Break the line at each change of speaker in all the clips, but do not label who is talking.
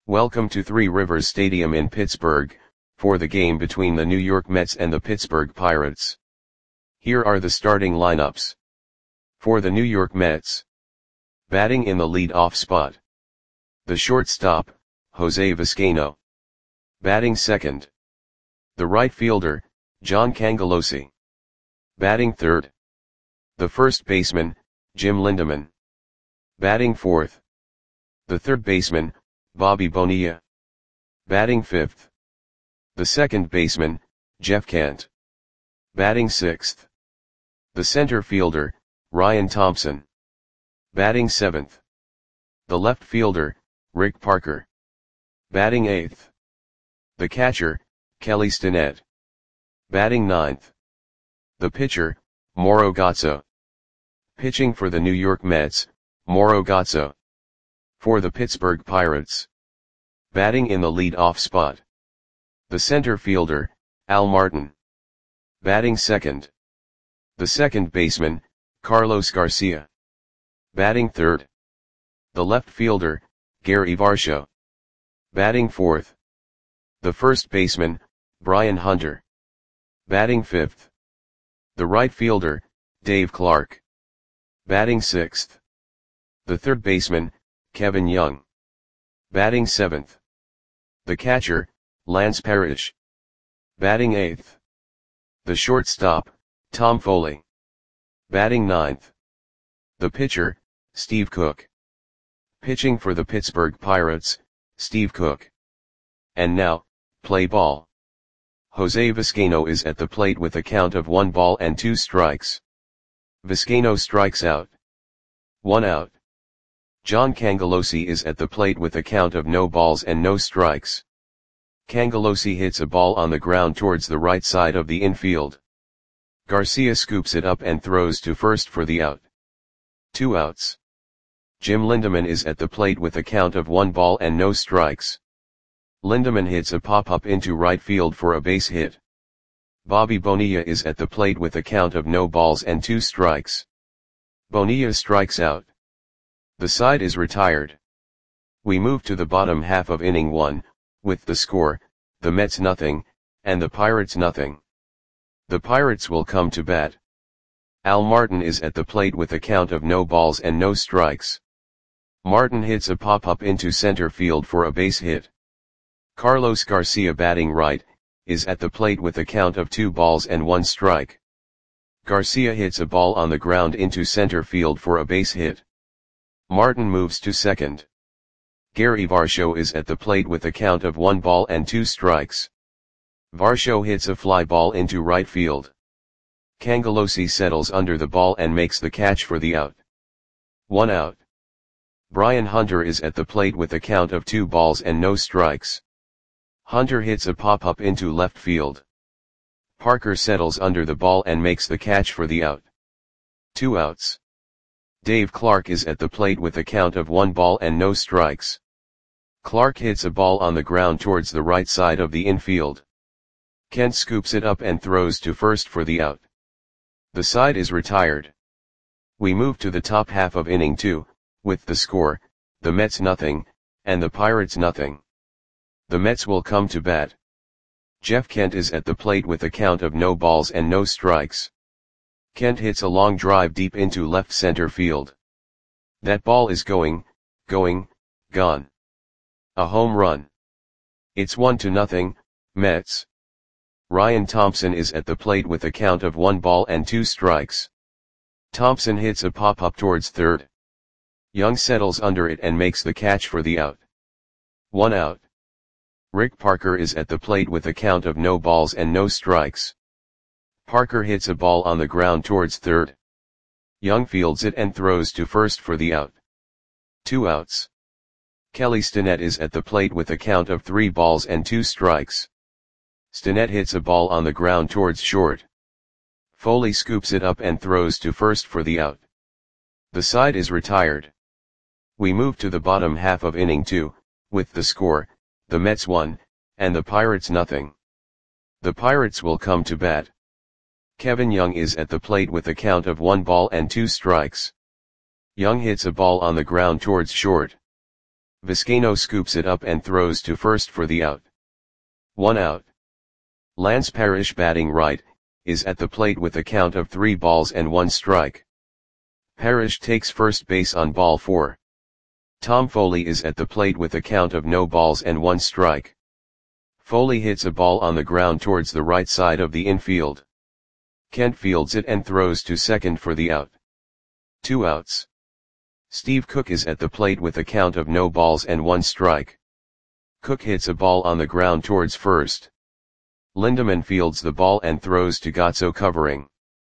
Welcome to Three Rivers Stadium in Pittsburgh, for the game between the New York Mets and the Pittsburgh Pirates. Here are the starting lineups. For the New York Mets. Batting in the lead-off spot. The shortstop, Jose Vizcaino. Batting second. The right fielder, John Cangelosi. Batting third. The first baseman, Jim Lindeman. Batting fourth. The third baseman, Bobby Bonilla. Batting fifth. The second baseman, Jeff Kent. Batting sixth. The center fielder, Ryan Thompson. Batting seventh. The left fielder, Rick Parker. Batting eighth. The catcher, Kelly Stinnett. Batting ninth. The pitcher, Mauro Gazzo. Pitching for the New York Mets, Mauro Gazzo. For the Pittsburgh Pirates. Batting in the lead-off spot. The center fielder, Al Martin. Batting second. The second baseman, Carlos Garcia. Batting third. The left fielder, Gary Varsho. Batting fourth. The first baseman, Brian Hunter. Batting fifth. The right fielder, Dave Clark. Batting sixth. The third baseman, Kevin Young. Batting seventh. The catcher, Lance Parrish. Batting eighth. The shortstop, Tom Foley. Batting ninth. The pitcher, Steve Cook. Pitching for the Pittsburgh Pirates, Steve Cook. And now, play ball. Jose Vizcaino is at the plate with a count of 1 ball and 2 strikes. Vizcaino strikes out. 1 out. John Cangelosi is at the plate with a count of no balls and no strikes. Cangelosi hits a ball on the ground towards the right side of the infield. Garcia scoops it up and throws to first for the out. 2 outs. Jim Lindeman is at the plate with a count of 1 ball and no strikes. Lindeman hits a pop-up into right field for a base hit. Bobby Bonilla is at the plate with a count of no balls and 2 strikes. Bonilla strikes out. The side is retired. We move to the bottom half of inning 1, with the score, the Mets nothing, and the Pirates nothing. The Pirates will come to bat. Al Martin is at the plate with a count of no balls and no strikes. Martin hits a pop-up into center field for a base hit. Carlos Garcia, batting right, is at the plate with a count of 2 balls and 1 strike. Garcia hits a ball on the ground into center field for a base hit. Martin moves to second. Gary Varsho is at the plate with a count of 1 ball and 2 strikes. Varsho hits a fly ball into right field. Cangelosi settles under the ball and makes the catch for the out. 1 out. Brian Hunter is at the plate with a count of 2 balls and no strikes. Hunter hits a pop-up into left field. Parker settles under the ball and makes the catch for the out. 2 outs. Dave Clark is at the plate with a count of 1 ball and no strikes. Clark hits a ball on the ground towards the right side of the infield. Kent scoops it up and throws to first for the out. The side is retired. We move to the top half of inning 2, with the score, the Mets nothing, and the Pirates nothing. The Mets will come to bat. Jeff Kent is at the plate with a count of no balls and no strikes. Kent hits a long drive deep into left center field. That ball is gone. A home run. It's 1-0, Mets. Ryan Thompson is at the plate with a count of 1 ball and 2 strikes. Thompson hits a pop-up towards third. Young settles under it and makes the catch for the out. 1 out. Rick Parker is at the plate with a count of no balls and no strikes. Parker hits a ball on the ground towards third. Young fields it and throws to first for the out. 2 outs. Kelly Stinnett is at the plate with a count of 3 balls and 2 strikes. Stinnett hits a ball on the ground towards short. Foley scoops it up and throws to first for the out. The side is retired. We move to the bottom half of inning 2, with the score, the Mets 1, and the Pirates nothing. The Pirates will come to bat. Kevin Young is at the plate with a count of 1 ball and 2 strikes. Young hits a ball on the ground towards short. Vizcaino scoops it up and throws to first for the out. 1 out. Lance Parrish, batting right, is at the plate with a count of 3 balls and 1 strike. Parrish takes first base on ball 4. Tom Foley is at the plate with a count of no balls and 1 strike. Foley hits a ball on the ground towards the right side of the infield. Kent fields it and throws to second for the out. 2 outs. Steve Cook is at the plate with a count of no balls and 1 strike. Cook hits a ball on the ground towards first. Lindeman fields the ball and throws to Gotzo, covering.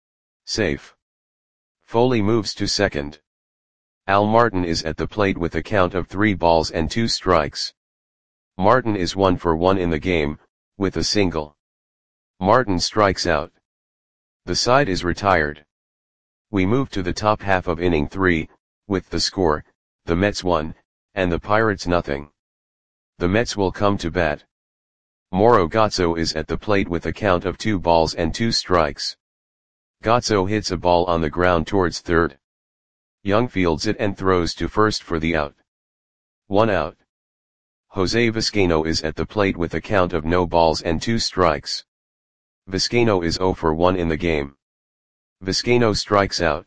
Safe. Foley moves to second. Al Martin is at the plate with a count of 3 balls and 2 strikes. Martin is 1 for 1 in the game, with a single. Martin strikes out. The side is retired. We move to the top half of inning 3, with the score, the Mets 1, and the Pirates nothing. The Mets will come to bat. Mauro Gotzo is at the plate with a count of 2 balls and 2 strikes. Gotzo hits a ball on the ground towards third. Young fields it and throws to first for the out. 1 out. Jose Vizcaino is at the plate with a count of no balls and 2 strikes. Vizcaino is 0 for 1 in the game. Vizcaino strikes out.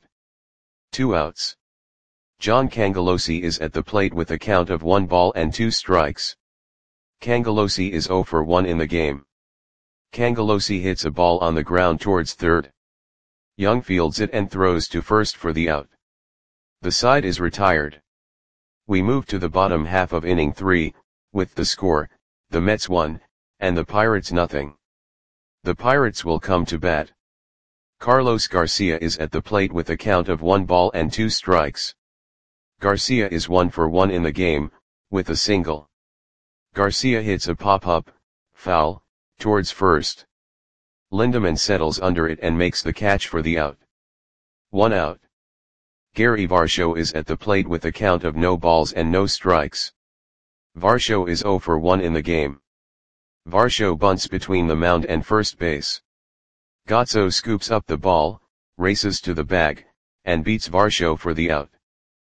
2 outs. John Cangelosi is at the plate with a count of 1 ball and 2 strikes. Cangelosi is 0 for 1 in the game. Cangelosi hits a ball on the ground towards third. Young fields it and throws to first for the out. The side is retired. We move to the bottom half of inning 3, with the score, the Mets 1, and the Pirates nothing. The Pirates will come to bat. Carlos Garcia is at the plate with a count of 1 ball and 2 strikes. Garcia is 1 for 1 in the game, with a single. Garcia hits a pop-up, foul, towards first. Lindeman settles under it and makes the catch for the out. 1 out. Gary Varsho is at the plate with a count of no balls and no strikes. Varsho is 0 for 1 in the game. Varsho bunts between the mound and first base. Gotzo scoops up the ball, races to the bag, and beats Varsho for the out.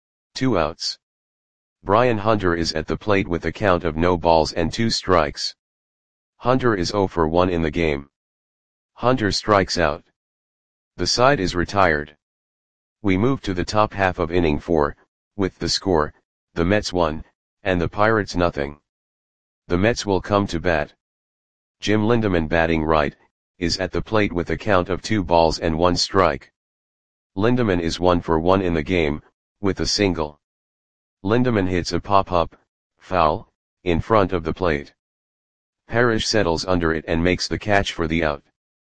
2 outs. Brian Hunter is at the plate with a count of no balls and 2 strikes. Hunter is 0 for 1 in the game. Hunter strikes out. The side is retired. We move to the top half of inning 4, with the score, the Mets 1, and the Pirates nothing. The Mets will come to bat. Jim Lindeman, batting right, is at the plate with a count of 2 balls and 1 strike. Lindeman is 1 for 1 in the game, with a single. Lindeman hits a pop-up, foul, in front of the plate. Parrish settles under it and makes the catch for the out.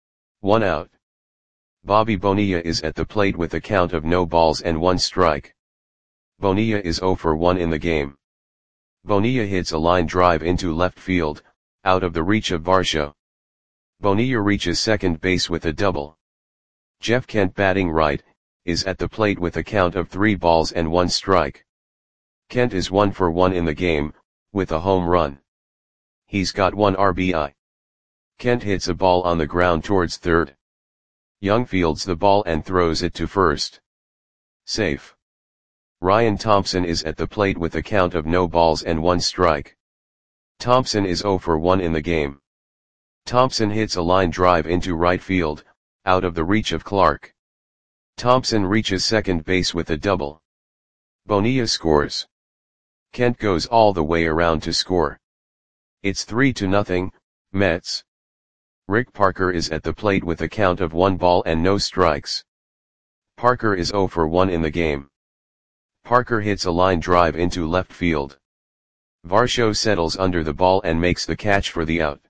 1 out. Bobby Bonilla is at the plate with a count of no balls and 1 strike. Bonilla is 0 for 1 in the game. Bonilla hits a line drive into left field, out of the reach of Varsho. Bonilla reaches second base with a double. Jeff Kent, batting right, is at the plate with a count of 3 balls and 1 strike. Kent is 1 for 1 in the game, with a home run. He's got 1 RBI. Kent hits a ball on the ground towards third. Young fields the ball and throws it to first. Safe. Ryan Thompson is at the plate with a count of no balls and 1 strike. Thompson is 0 for 1 in the game. Thompson hits a line drive into right field, out of the reach of Clark. Thompson reaches second base with a double. Bonilla scores. Kent goes all the way around to score. It's 3-0, Mets. Rick Parker is at the plate with a count of 1 ball and no strikes. Parker is 0 for 1 in the game. Parker hits a line drive into left field. Varsho settles under the ball and makes the catch for the out.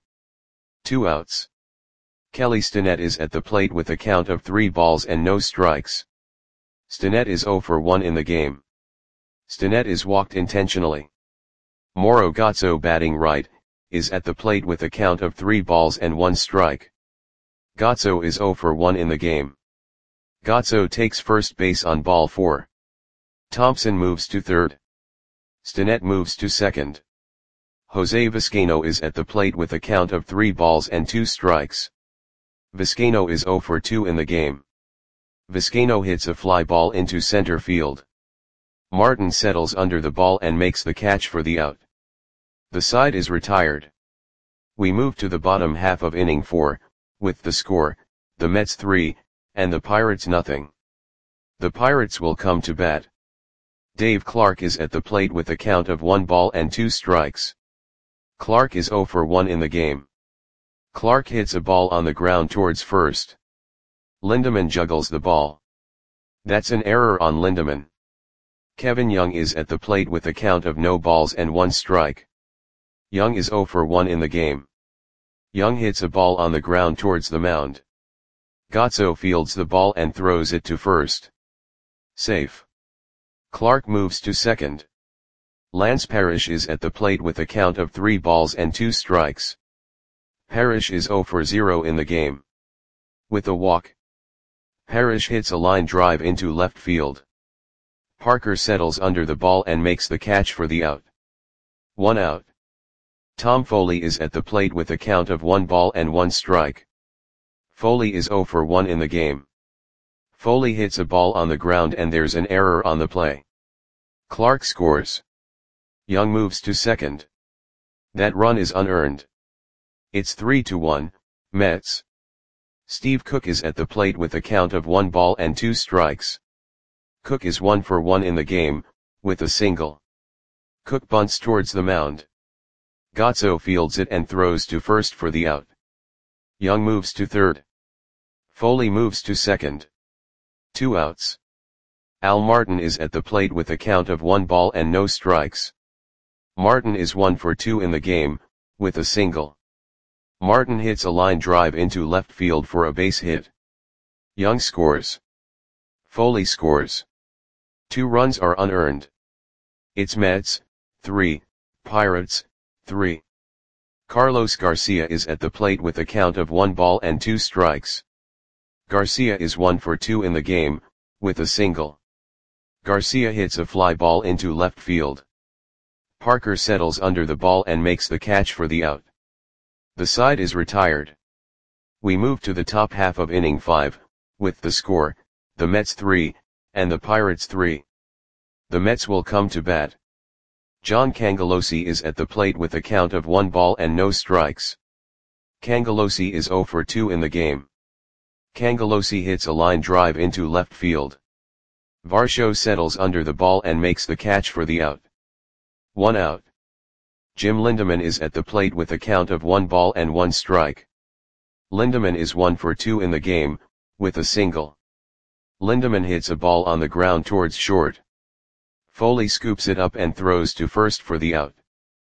2 outs. Kelly Stinnett is at the plate with a count of 3 balls and no strikes. Stinnett is 0 for 1 in the game. Stinnett is walked intentionally. Mauro Gotzo, batting right, is at the plate with a count of 3 balls and 1 strike. Gotzo is 0 for 1 in the game. Gotzo takes first base on ball 4. Thompson moves to third. Stinnett moves to second. Jose Vizcaino is at the plate with a count of 3 balls and 2 strikes. Vizcaino is 0 for 2 in the game. Vizcaino hits a fly ball into center field. Martin settles under the ball and makes the catch for the out. The side is retired. We move to the bottom half of inning 4, with the score, the Mets 3, and the Pirates nothing. The Pirates will come to bat. Dave Clark is at the plate with a count of 1 ball and 2 strikes. Clark is 0 for 1 in the game. Clark hits a ball on the ground towards first. Lindeman juggles the ball. That's an error on Lindeman. Kevin Young is at the plate with a count of no balls and 1 strike. Young is 0 for 1 in the game. Young hits a ball on the ground towards the mound. Gotzo fields the ball and throws it to first. Safe. Clark moves to second. Lance Parrish is at the plate with a count of 3 balls and 2 strikes. Parrish is 0 for 0 in the game. With a walk, Parrish hits a line drive into left field. Parker settles under the ball and makes the catch for the out. 1 out. Tom Foley is at the plate with a count of 1 ball and 1 strike. Foley is 0 for 1 in the game. Foley hits a ball on the ground and there's an error on the play. Clark scores. Young moves to second. That run is unearned. It's 3-1, Mets. Steve Cook is at the plate with a count of 1 ball and 2 strikes. Cook is 1 for 1 in the game, with a single. Cook bunts towards the mound. Gotzo fields it and throws to first for the out. Young moves to third. Foley moves to second. 2 outs. Al Martin is at the plate with a count of 1 ball and no strikes. Martin is 1 for 2 in the game, with a single. Martin hits a line drive into left field for a base hit. Young scores. Foley scores. 2 runs are unearned. It's Mets, 3, Pirates, 3. Carlos Garcia is at the plate with a count of 1 ball and 2 strikes. Garcia is 1 for 2 in the game, with a single. Garcia hits a fly ball into left field. Parker settles under the ball and makes the catch for the out. The side is retired. We move to the top half of inning 5, with the score, the Mets 3, and the Pirates 3. The Mets will come to bat. John Cangelosi is at the plate with a count of 1 ball and no strikes. Cangelosi is 0 for 2 in the game. Cangelosi hits a line drive into left field. Varsho settles under the ball and makes the catch for the out. 1 out. Jim Lindeman is at the plate with a count of 1 ball and 1 strike. Lindeman is 1 for 2 in the game, with a single. Lindeman hits a ball on the ground towards short. Foley scoops it up and throws to first for the out.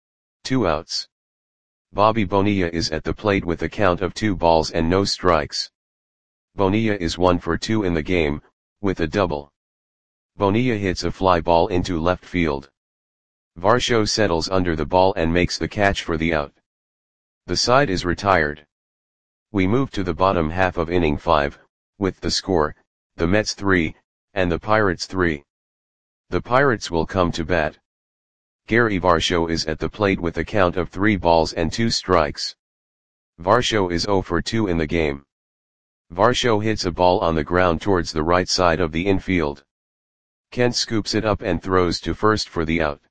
2 outs. Bobby Bonilla is at the plate with a count of 2 balls and no strikes. Bonilla is 1 for 2 in the game, with a double. Bonilla hits a fly ball into left field. Varsho settles under the ball and makes the catch for the out. The side is retired. We move to the bottom half of inning 5, with the score, the Mets 3, and the Pirates 3. The Pirates will come to bat. Gary Varsho is at the plate with a count of 3 balls and 2 strikes. Varsho is 0 for 2 in the game. Varsho hits a ball on the ground towards the right side of the infield. Kent scoops it up and throws to first for the out.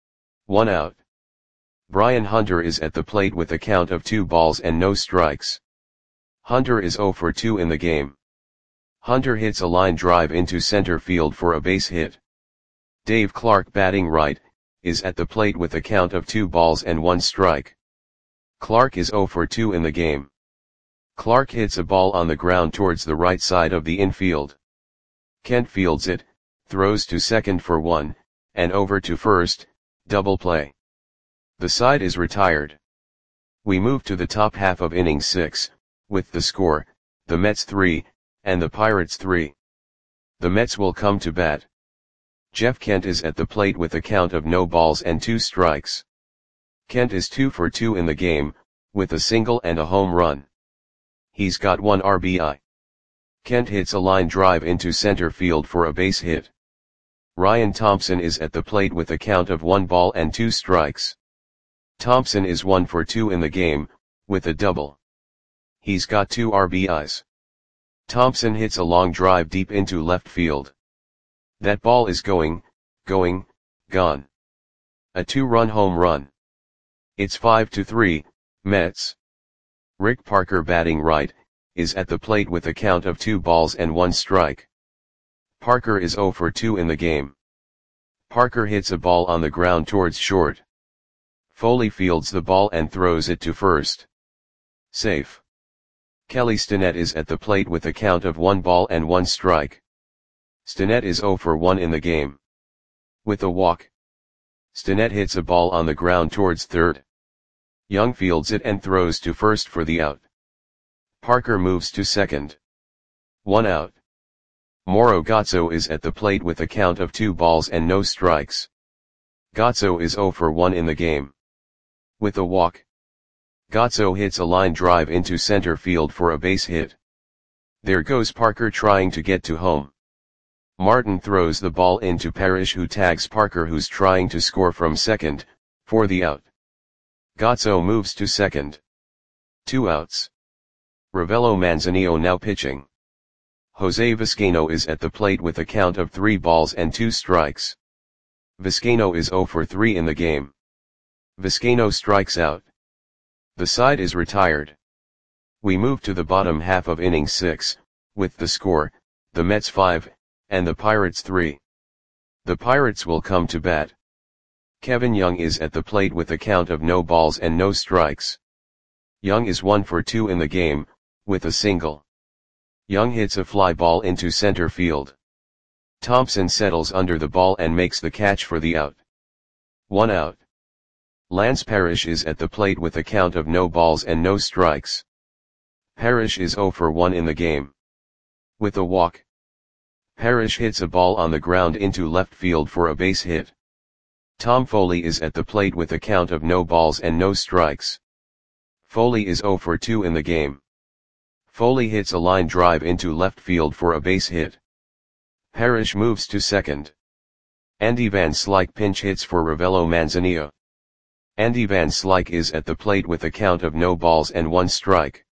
1 out. Brian Hunter is at the plate with a count of 2 balls and no strikes. Hunter is 0 for 2 in the game. Hunter hits a line drive into center field for a base hit. Dave Clark, batting right, is at the plate with a count of 2 balls and 1 strike. Clark is 0 for 2 in the game. Clark hits a ball on the ground towards the right side of the infield. Kent fields it, throws to second for 1, and over to first, double play. The side is retired. We move to the top half of inning 6, with the score, the Mets 3, and the Pirates 3. The Mets will come to bat. Jeff Kent is at the plate with a count of no balls and 2 strikes. Kent is 2 for 2 in the game, with a single and a home run. He's got 1 RBI. Kent hits a line drive into center field for a base hit. Ryan Thompson is at the plate with a count of 1 ball and 2 strikes. Thompson is 1 for 2 in the game, with a double. He's got 2 RBIs. Thompson hits a long drive deep into left field. That ball is going, going, gone. A 2-run home run. It's 5-3, Mets. Rick Parker batting right, is at the plate with a count of 2 balls and 1 strike. Parker is 0 for 2 in the game. Parker hits a ball on the ground towards short. Foley fields the ball and throws it to first. Safe. Kelly Stinnett is at the plate with a count of 1 ball and 1 strike. Stinnett is 0 for 1 in the game. With a walk. Stinnett hits a ball on the ground towards third. Young fields it and throws to first for the out. Parker moves to second. 1 out. Mauro Gozzo is at the plate with a count of 2 balls and no strikes. Gozzo is 0 for 1 in the game. With a walk. Gozzo hits a line drive into center field for a base hit. There goes Parker trying to get to home. Martin throws the ball into Parrish, who tags Parker, who's trying to score from second, for the out. Gozzo moves to second. 2 outs. Ravello Manzanillo now pitching. Jose Vizcaino is at the plate with a count of 3 balls and 2 strikes. Vizcaino is 0 for 3 in the game. Vizcaino strikes out. The side is retired. We move to the bottom half of inning 6, with the score, the Mets 5, and the Pirates 3. The Pirates will come to bat. Kevin Young is at the plate with a count of no balls and no strikes. Young is 1 for 2 in the game, with a single. Young hits a fly ball into center field. Thompson settles under the ball and makes the catch for the out. 1 out. Lance Parrish is at the plate with a count of no balls and no strikes. Parrish is 0 for 1 in the game. With a walk. Parrish hits a ball on the ground into left field for a base hit. Tom Foley is at the plate with a count of no balls and no strikes. Foley is 0 for 2 in the game. Foley hits a line drive into left field for a base hit. Parrish moves to second. Andy Van Slyke pinch hits for Ravello Manzanillo. Andy Van Slyke is at the plate with a count of no balls and 1 strike.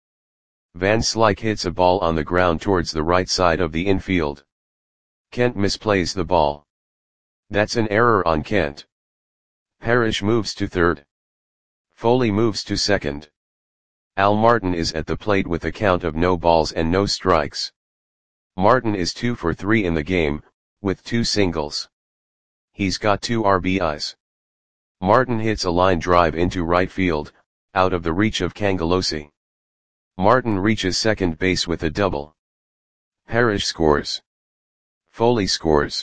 Van Slyke hits a ball on the ground towards the right side of the infield. Kent misplays the ball. That's an error on Kent. Parrish moves to third. Foley moves to second. Al Martin is at the plate with a count of no balls and no strikes. Martin is 2 for 3 in the game, with 2 singles. He's got 2 RBIs. Martin hits a line drive into right field, out of the reach of Cangelosi. Martin reaches second base with a double. Parrish scores. Foley scores.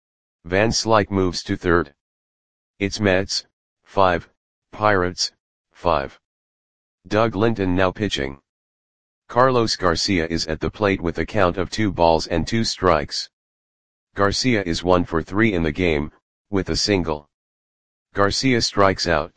Van Slyke moves to third. It's Mets, 5, Pirates, 5. Doug Linton now pitching. Carlos Garcia is at the plate with a count of 2 balls and 2 strikes. Garcia is 1 for 3 in the game, with a single. Garcia strikes out.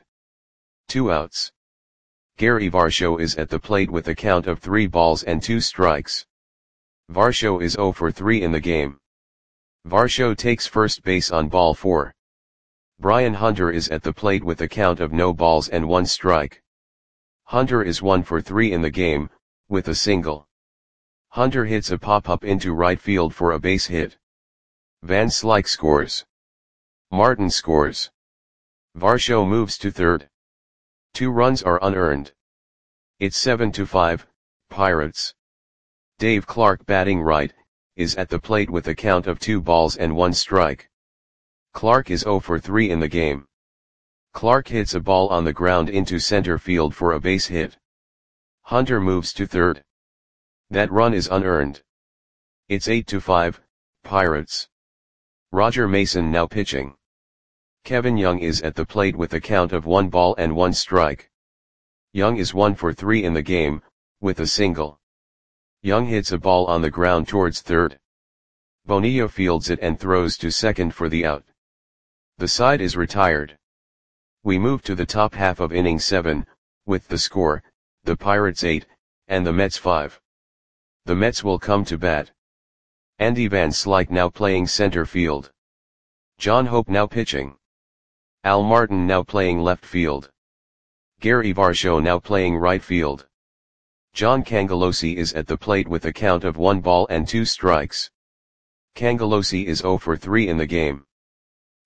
2 outs. Gary Varsho is at the plate with a count of 3 balls and 2 strikes. Varsho is 0 for 3 in the game. Varsho takes first base on ball 4. Brian Hunter is at the plate with a count of no balls and 1 strike. Hunter is 1 for 3 in the game, with a single. Hunter hits a pop-up into right field for a base hit. Van Slyke scores. Martin scores. Varsho moves to third. 2 runs are unearned. It's 7-5, Pirates. Dave Clark batting right, is at the plate with a count of 2 balls and 1 strike. Clark is 0 for 3 in the game. Clark hits a ball on the ground into center field for a base hit. Hunter moves to third. That run is unearned. It's 8-5, Pirates. Roger Mason now pitching. Kevin Young is at the plate with a count of 1 ball and 1 strike. Young is 1 for 3 in the game, with a single. Young hits a ball on the ground towards third. Bonilla fields it and throws to second for the out. The side is retired. We move to the top half of inning 7, with the score, the Pirates 8, and the Mets 5. The Mets will come to bat. Andy Van Slyke now playing center field. John Hope now pitching. Al Martin now playing left field. Gary Varsho now playing right field. John Cangelosi is at the plate with a count of 1 ball and 2 strikes. Cangelosi is 0 for 3 in the game.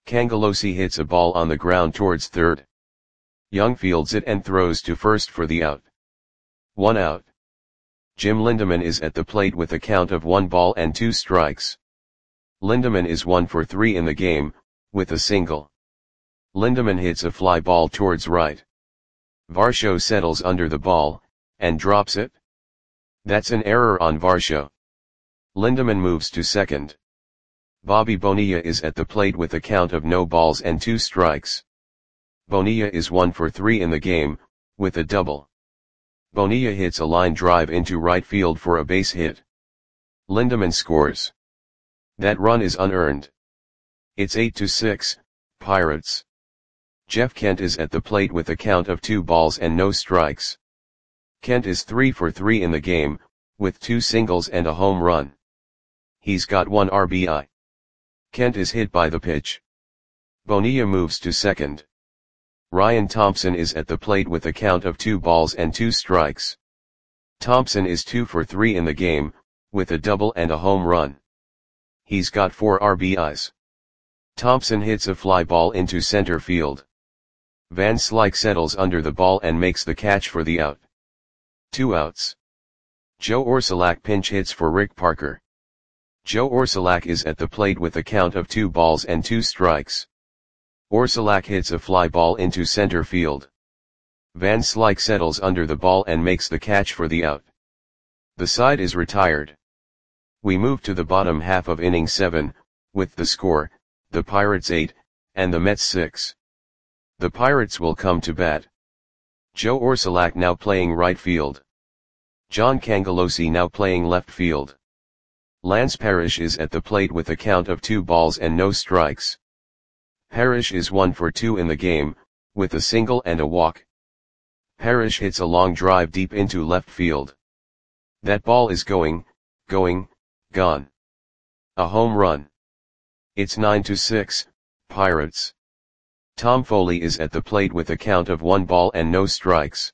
Cangelosi hits a ball on the ground towards third. Young fields it and throws to first for the out. 1 out. Jim Lindemann is at the plate with a count of 1 ball and 2 strikes. Lindemann is 1 for 3 in the game, with a single. Lindemann hits a fly ball towards right. Varsho settles under the ball, and drops it. That's an error on Varsho. Lindemann moves to second. Bobby Bonilla is at the plate with a count of no balls and 2 strikes. Bonilla is 1 for 3 in the game, with a double. Bonilla hits a line drive into right field for a base hit. Lindemann scores. That run is unearned. It's 8-6, Pirates. Jeff Kent is at the plate with a count of 2 balls and no strikes. Kent is 3 for 3 in the game, with 2 singles and a home run. He's got 1 RBI. Kent is hit by the pitch. Bonilla moves to second. Ryan Thompson is at the plate with a count of 2 balls and 2 strikes. Thompson is 2 for 3 in the game, with a double and a home run. He's got 4 RBIs. Thompson hits a fly ball into center field. Van Slyke settles under the ball and makes the catch for the out. 2 outs. Joe Orsulak pinch hits for Rick Parker. Joe Orsulak is at the plate with a count of 2 balls and 2 strikes. Orsulak hits a fly ball into center field. Van Slyke settles under the ball and makes the catch for the out. The side is retired. We move to the bottom half of inning 7, with the score, the Pirates 8, and the Mets 6. The Pirates will come to bat. Joe Orsulak now playing right field. John Cangelosi now playing left field. Lance Parrish is at the plate with a count of 2 balls and no strikes. Parrish is 1 for 2 in the game, with a single and a walk. Parrish hits a long drive deep into left field. That ball is gone. A home run. It's 9-6, Pirates. Tom Foley is at the plate with a count of 1 ball and no strikes.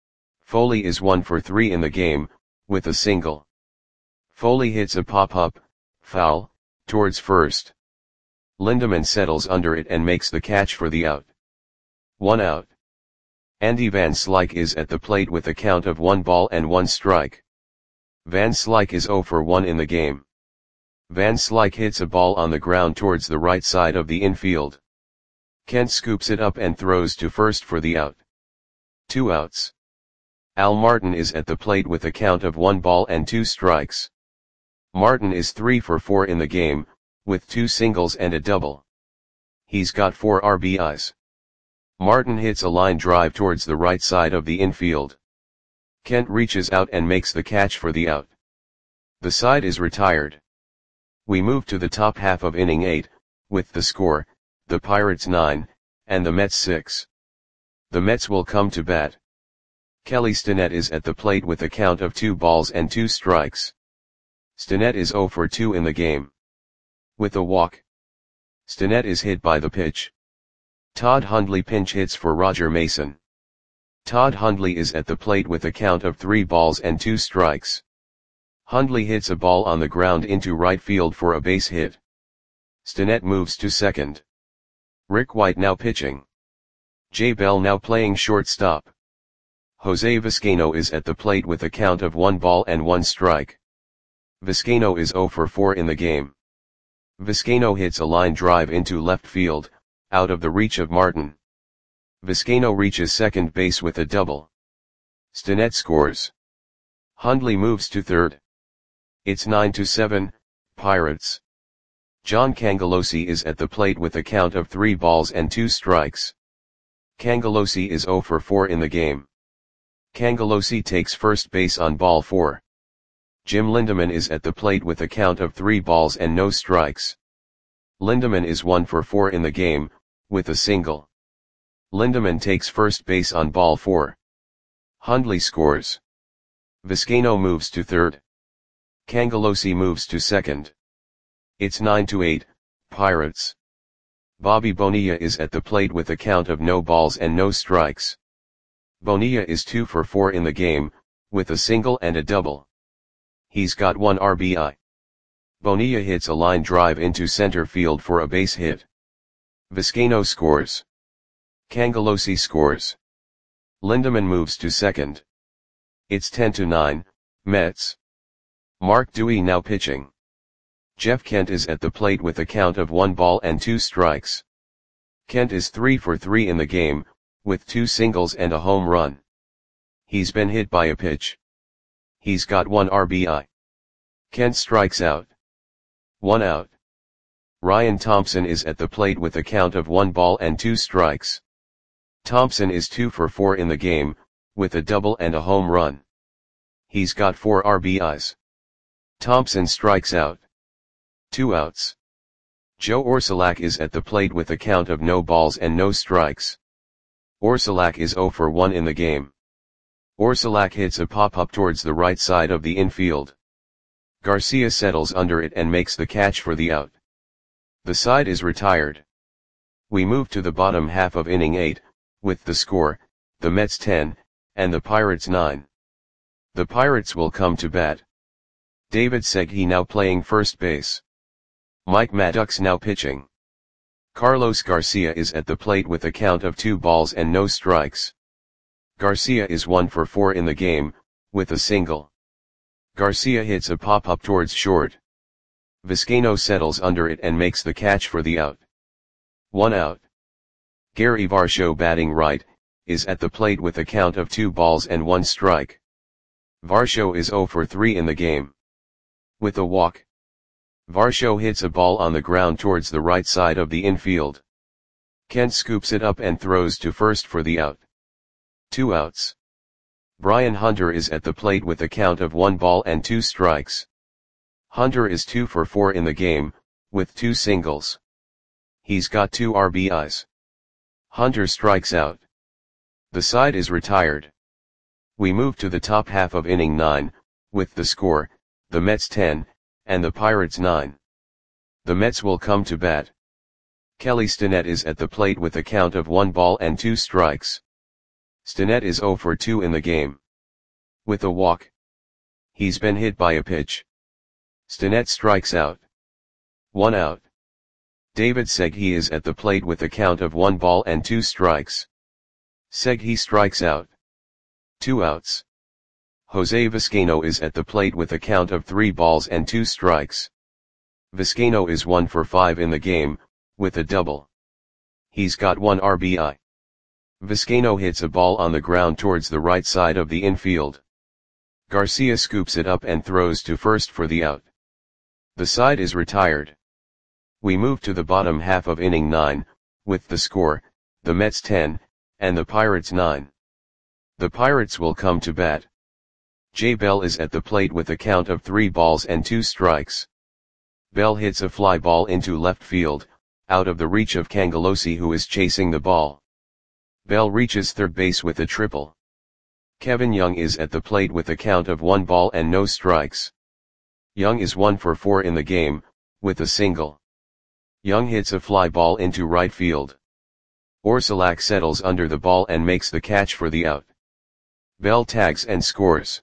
Foley is 1 for 3 in the game, with a single. Foley hits a pop-up, foul, towards first. Lindemann settles under it and makes the catch for the out. 1 out. Andy Van Slyke is at the plate with a count of 1 ball and 1 strike. Van Slyke is 0 for 1 in the game. Van Slyke hits a ball on the ground towards the right side of the infield. Kent scoops it up and throws to first for the out. 2 outs. Al Martin is at the plate with a count of 1 ball and 2 strikes. Martin is 3 for 4 in the game, with 2 singles and a double. He's got 4 RBIs. Martin hits a line drive towards the right side of the infield. Kent reaches out and makes the catch for the out. The side is retired. We move to the top half of inning 8, with the score, the Pirates 9, and the Mets 6. The Mets will come to bat. Kelly Stinnett is at the plate with a count of 2 balls and 2 strikes. Stinnett is 0 for 2 in the game. With a walk. Stinnett is hit by the pitch. Todd Hundley pinch hits for Roger Mason. Todd Hundley is at the plate with a count of 3 balls and 2 strikes. Hundley hits a ball on the ground into right field for a base hit. Stinnett moves to second. Rick White now pitching. Jay Bell now playing shortstop. Jose Vizcaino is at the plate with a count of 1 ball and 1 strike. Vizcaino is 0 for 4 in the game. Vizcaino hits a line drive into left field, out of the reach of Martin. Vizcaino reaches second base with a double. Stinnett scores. Hundley moves to third. It's 9-7, Pirates. John Cangelosi is at the plate with a count of 3 balls and 2 strikes. Cangelosi is 0 for 4 in the game. Cangelosi takes first base on ball 4. Jim Lindemann is at the plate with a count of 3 balls and no strikes. Lindemann is 1 for 4 in the game, with a single. Lindemann takes first base on ball 4. Hundley scores. Vizcaino moves to third. Cangelosi moves to second. It's 9-8, Pirates. Bobby Bonilla is at the plate with a count of no balls and no strikes. Bonilla is 2 for 4 in the game, with a single and a double. He's got 1 RBI. Bonilla hits a line drive into center field for a base hit. Vizcaino scores. Cangelosi scores. Lindemann moves to second. It's 10-9, Mets. Mark Dewey now pitching. Jeff Kent is at the plate with a count of 1 ball and 2 strikes. Kent is 3 for 3 in the game, with 2 singles and a home run. He's been hit by a pitch. He's got 1 RBI. Kent strikes out. 1 out. Ryan Thompson is at the plate with a count of 1 ball and 2 strikes. Thompson is 2 for 4 in the game, with a double and a home run. He's got 4 RBIs. Thompson strikes out. 2 outs. Joe Orsulak is at the plate with a count of no balls and no strikes. Orsulak is 0 for 1 in the game. Orsulak hits a pop-up towards the right side of the infield. Garcia settles under it and makes the catch for the out. The side is retired. We move to the bottom half of inning 8, with the score, the Mets 10, and the Pirates 9. The Pirates will come to bat. David Segui now playing first base. Mike Maddox now pitching. Carlos Garcia is at the plate with a count of 2 balls and no strikes. Garcia is 1 for 4 in the game, with a single. Garcia hits a pop-up towards short. Vizcaino settles under it and makes the catch for the out. 1 out. Gary Varsho batting right, is at the plate with a count of 2 balls and 1 strike. Varsho is 0 for 3 in the game. With a walk. Varsho hits a ball on the ground towards the right side of the infield. Kent scoops it up and throws to first for the out. 2 outs. Brian Hunter is at the plate with a count of 1 ball and 2 strikes. Hunter is 2 for 4 in the game, with 2 singles. He's got 2 RBIs. Hunter strikes out. The side is retired. We move to the top half of inning 9, with the score, the Mets 10, and the Pirates 9. The Mets will come to bat. Kelly Stinnett is at the plate with a count of 1 ball and 2 strikes. Stinnett is 0 for 2 in the game. With a walk. He's been hit by a pitch. Stinnett strikes out. 1 out. David Segui is at the plate with a count of 1 ball and 2 strikes. Segui strikes out. 2 outs. Jose Vizcaino is at the plate with a count of 3 balls and 2 strikes. Vizcaino is 1 for 5 in the game, with a double. He's got 1 RBI. Vizcaino hits a ball on the ground towards the right side of the infield. Garcia scoops it up and throws to first for the out. The side is retired. We move to the bottom half of inning 9, with the score, the Mets 10, and the Pirates 9. The Pirates will come to bat. Jay Bell is at the plate with a count of 3 balls and 2 strikes. Bell hits a fly ball into left field, out of the reach of Cangelosi, who is chasing the ball. Bell reaches third base with a triple. Kevin Young is at the plate with a count of 1 ball and no strikes. Young is 1 for 4 in the game, with a single. Young hits a fly ball into right field. Orsulak settles under the ball and makes the catch for the out. Bell tags and scores.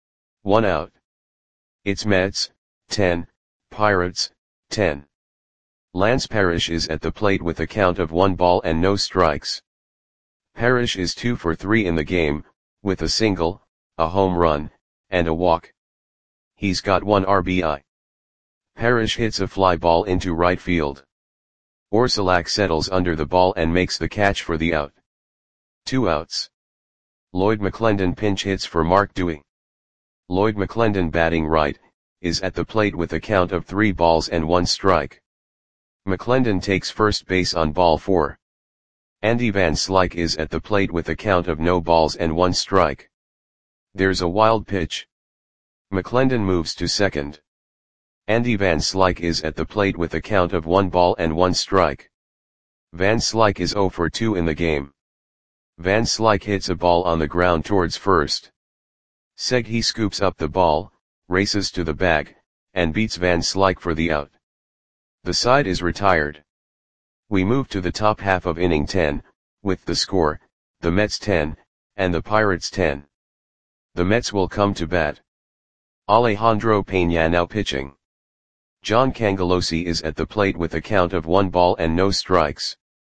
1 out. It's Mets, 10, Pirates, 10. Lance Parrish is at the plate with a count of 1 ball and no strikes. Parrish is 2 for 3 in the game, with a single, a home run, and a walk. He's got 1 RBI. Parrish hits a fly ball into right field. Orsulak settles under the ball and makes the catch for the out. 2 outs. Lloyd McClendon pinch hits for Mark Dewey. Lloyd McClendon batting right, is at the plate with a count of 3 balls and 1 strike. McClendon takes first base on ball 4. Andy Van Slyke is at the plate with a count of no balls and 1 strike. There's a wild pitch. McClendon moves to second. Andy Van Slyke is at the plate with a count of 1 ball and 1 strike. Van Slyke is 0 for 2 in the game. Van Slyke hits a ball on the ground towards first. Segui scoops up the ball, races to the bag, and beats Van Slyke for the out. The side is retired. We move to the top half of inning 10, with the score, the Mets 10, and the Pirates 10. The Mets will come to bat. Alejandro Peña now pitching. John Cangelosi is at the plate with a count of 1 ball and no strikes.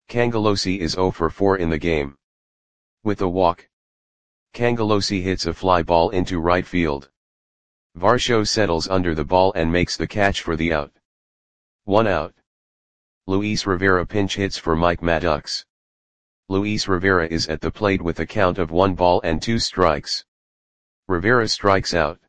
Cangelosi is 0 for 4 in the game. With a walk, Cangelosi hits a fly ball into right field. Varsho settles under the ball and makes the catch for the out. 1 out. Luis Rivera pinch hits for Mike Maddox. Luis Rivera is at the plate with a count of 1 ball and 2 strikes. Rivera strikes out.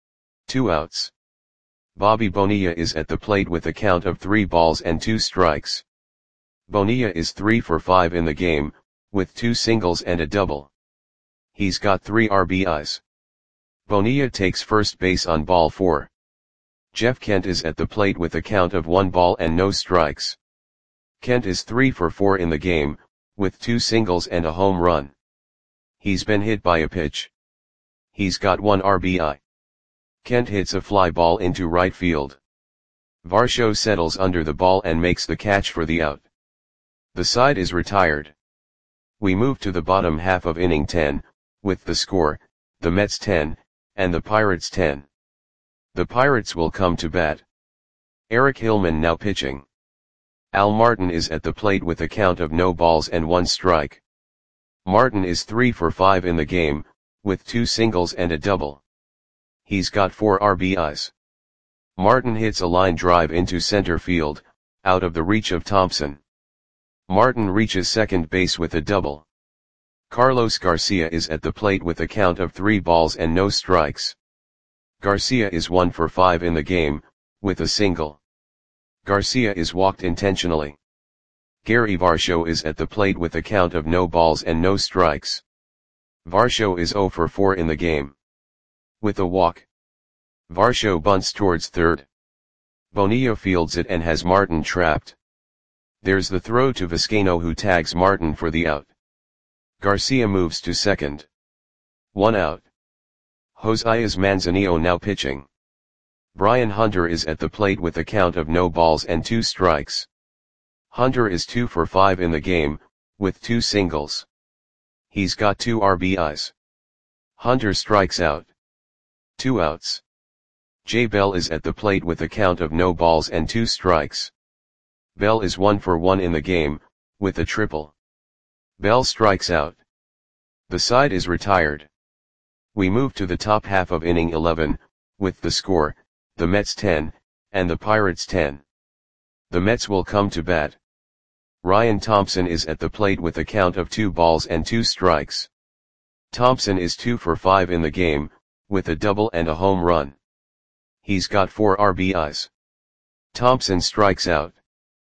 2 outs. Bobby Bonilla is at the plate with a count of 3 balls and 2 strikes. Bonilla is 3 for 5 in the game, with 2 singles and a double. He's got 3 RBIs. Bonilla takes first base on ball 4. Jeff Kent is at the plate with a count of 1 ball and no strikes. Kent is 3 for 4 in the game, with 2 singles and a home run. He's been hit by a pitch. He's got 1 RBI. Kent hits a fly ball into right field. Varsho settles under the ball and makes the catch for the out. The side is retired. We move to the bottom half of inning 10, with the score, the Mets 10, and the Pirates 10. The Pirates will come to bat. Eric Hillman now pitching. Al Martin is at the plate with a count of no balls and 1 strike. Martin is 3 for 5 in the game, with 2 singles and a double. He's got 4 RBIs. Martin hits a line drive into center field, out of the reach of Thompson. Martin reaches second base with a double. Carlos Garcia is at the plate with a count of 3 balls and no strikes. Garcia is 1 for 5 in the game, with a single. Garcia is walked intentionally. Gary Varsho is at the plate with a count of no balls and no strikes. Varsho is 0 for 4 in the game. With a walk, Varsho bunts towards third. Bonilla fields it and has Martin trapped. There's the throw to Vizcaino, who tags Martin for the out. Garcia moves to second. 1 out. Josias Manzanillo now pitching. Brian Hunter is at the plate with a count of no balls and 2 strikes. Hunter is 2 for 5 in the game, with 2 singles. He's got 2 RBIs. Hunter strikes out. 2 outs. Jay Bell is at the plate with a count of no balls and 2 strikes. Bell is 1 for 1 in the game, with a triple. Bell strikes out. The side is retired. We move to the top half of inning 11, with the score, the Mets 10, and the Pirates 10. The Mets will come to bat. Ryan Thompson is at the plate with a count of 2 balls and 2 strikes. Thompson is 2 for 5 in the game, with a double and a home run. He's got 4 RBIs. Thompson strikes out.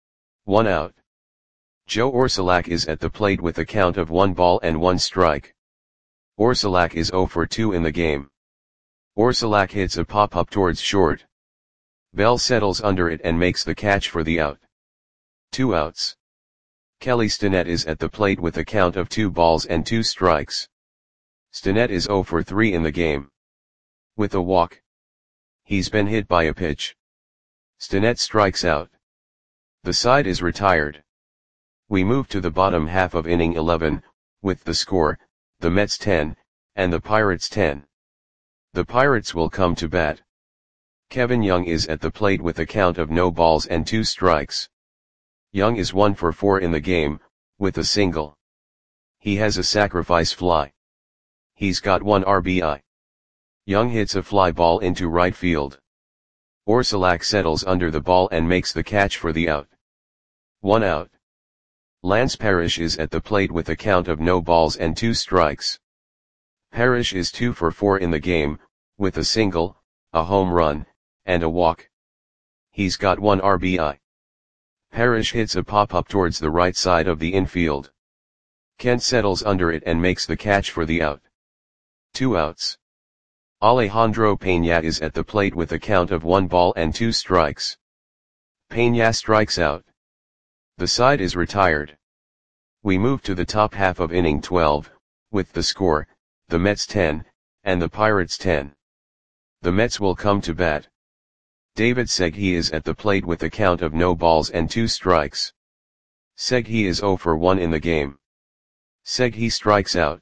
1 out. Joe Orsulak is at the plate with a count of 1 ball and 1 strike. Orsulak is 0 for 2 in the game. Orsulak hits a pop-up towards short. Bell settles under it and makes the catch for the out. 2 outs. Kelly Stinnett is at the plate with a count of 2 balls and 2 strikes. Stinnett is 0 for 3 in the game. With a walk, he's been hit by a pitch. Stinnett strikes out. The side is retired. We move to the bottom half of inning 11, with the score, the Mets 10, and the Pirates 10. The Pirates will come to bat. Kevin Young is at the plate with a count of no balls and 2 strikes. Young is 1 for 4 in the game, with a single. He has a sacrifice fly. He's got 1 RBI. Young hits a fly ball into right field. Orsulak settles under the ball and makes the catch for the out. 1 out. Lance Parrish is at the plate with a count of no balls and 2 strikes. Parrish is 2 for 4 in the game, with a single, a home run, and a walk. He's got 1 RBI. Parrish hits a pop-up towards the right side of the infield. Kent settles under it and makes the catch for the out. 2 outs. Alejandro Peña is at the plate with a count of 1 ball and 2 strikes. Peña strikes out. The side is retired. We move to the top half of inning 12, with the score, the Mets 10, and the Pirates 10. The Mets will come to bat. David Segui is at the plate with a count of no balls and 2 strikes. Segui is 0 for 1 in the game. Segui strikes out.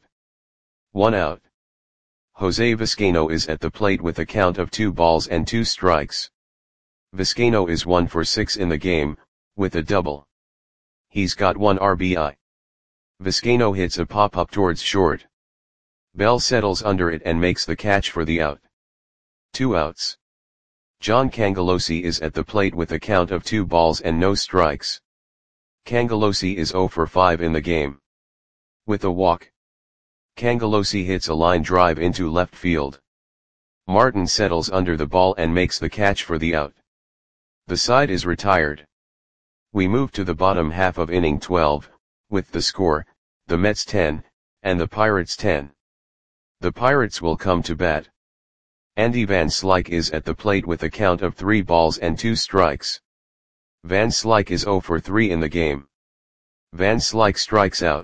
1 out. Jose Vizcaino is at the plate with a count of 2 balls and 2 strikes. Vizcaino is 1 for 6 in the game, with a double. He's got 1 RBI. Vizcaino hits a pop-up towards short. Bell settles under it and makes the catch for the out. 2 outs. John Cangelosi is at the plate with a count of 2 balls and no strikes. Cangelosi is 0 for 5 in the game. With a walk, Cangelosi hits a line drive into left field. Martin settles under the ball and makes the catch for the out. The side is retired. We move to the bottom half of inning 12, with the score, the Mets 10, and the Pirates 10. The Pirates will come to bat. Andy Van Slyke is at the plate with a count of 3 balls and 2 strikes. Van Slyke is 0 for 3 in the game. Van Slyke strikes out.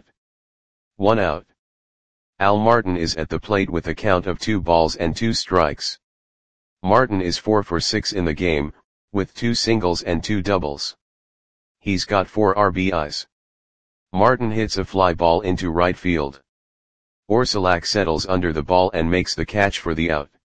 1 out. Al Martin is at the plate with a count of 2 balls and 2 strikes. Martin is 4 for 6 in the game, with 2 singles and 2 doubles. He's got 4 RBIs. Martin hits a fly ball into right field. Orsulak settles under the ball and makes the catch for the out.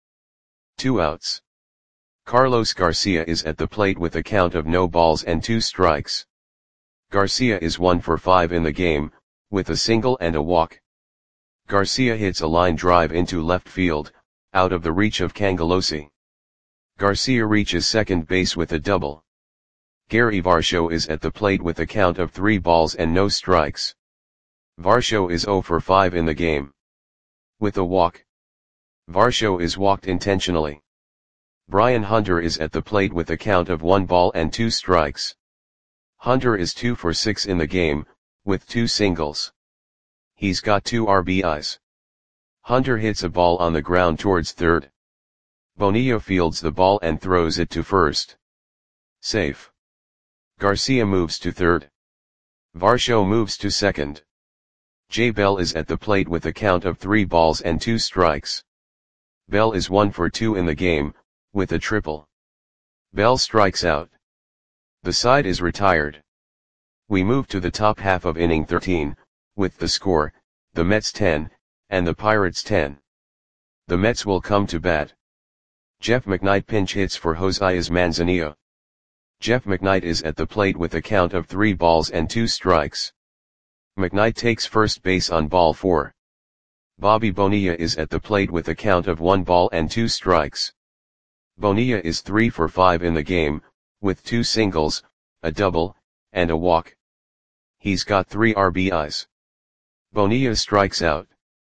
2 outs. Carlos Garcia is at the plate with a count of no balls and 2 strikes. Garcia is 1 for 5 in the game, with a single and a walk. Garcia hits a line drive into left field, out of the reach of Cangelosi. Garcia reaches second base with a double. Gary Varsho is at the plate with a count of 3 balls and no strikes. Varsho is 0 for 5 in the game. With a walk, Varsho is walked intentionally. Brian Hunter is at the plate with a count of 1 ball and 2 strikes. Hunter is 2 for 6 in the game, with 2 singles. He's got 2 RBIs. Hunter hits a ball on the ground towards third. Bonilla fields the ball and throws it to first. Safe. Garcia moves to third. Varsho moves to second. Jay Bell is at the plate with a count of 3 balls and 2 strikes. Bell is 1 for 2 in the game, with a triple. Bell strikes out. The side is retired. We move to the top half of inning 13, with the score, the Mets 10, and the Pirates 10. The Mets will come to bat. Jeff McKnight pinch hits for Josias Manzanillo. Jeff McKnight is at the plate with a count of 3 balls and 2 strikes. McKnight takes first base on ball 4. Bobby Bonilla is at the plate with a count of 1 ball and 2 strikes. Bonilla is 3 for 5 in the game, with 2 singles, a double, and a walk. He's got 3 RBIs. Bonilla strikes out.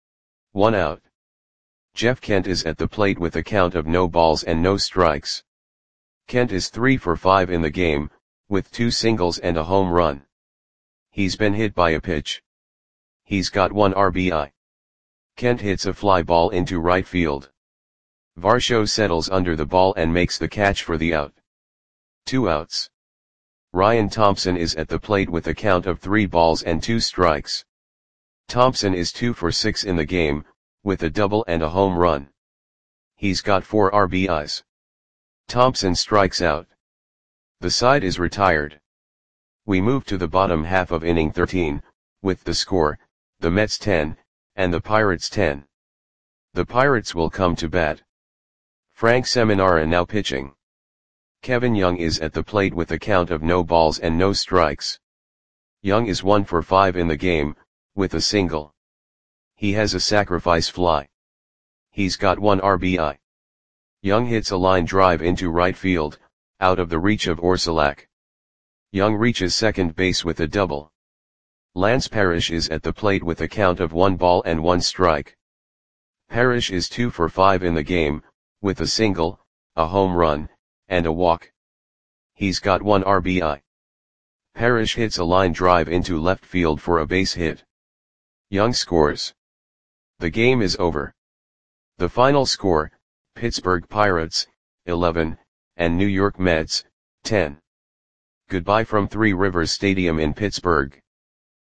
1 out. Jeff Kent is at the plate with a count of no balls and no strikes. Kent is 3 for 5 in the game, with 2 singles and a home run. He's been hit by a pitch. He's got 1 RBI. Kent hits a fly ball into right field. Varsho settles under the ball and makes the catch for the out. 2 outs. Ryan Thompson is at the plate with a count of 3 balls and 2 strikes. Thompson is 2 for 6 in the game, with a double and a home run. He's got 4 RBIs. Thompson strikes out. The side is retired. We move to the bottom half of inning 13, with the score, the Mets 10, and the Pirates 10. The Pirates will come to bat. Frank Seminara now pitching. Kevin Young is at the plate with a count of no balls and no strikes. Young is 1 for 5 in the game, with a single. He has a sacrifice fly. He's got 1 RBI. Young hits a line drive into right field, out of the reach of Orsulak. Young reaches second base with a double. Lance Parrish is at the plate with a count of 1 ball and 1 strike. Parrish is 2 for 5 in the game, with a single, a home run, and a walk. He's got 1 RBI. Parrish hits a line drive into left field for a base hit. Young scores. The game is over. The final score, Pittsburgh Pirates, 11, and New York Mets, 10. Goodbye from Three Rivers Stadium in Pittsburgh.